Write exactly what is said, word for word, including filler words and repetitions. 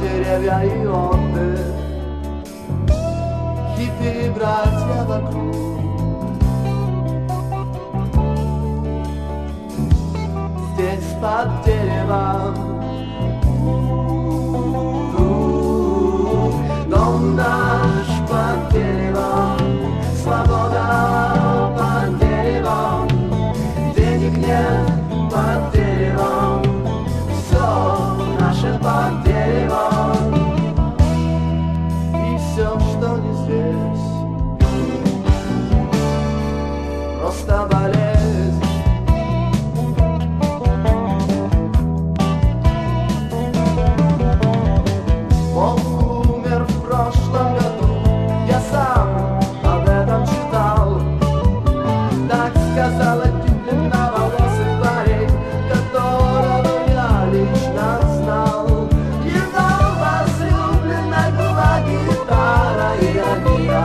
деревья и отдых, хиппи братья вокруг. Здесь под деревом дом наш под деревом, свобода под деревом, денег нет под деревом, все наше под деревом, и все, что не здесь, просто болезнь. Сказала длинноволосый парень, которого я лично знал. Его возлюбленная была гитара, и они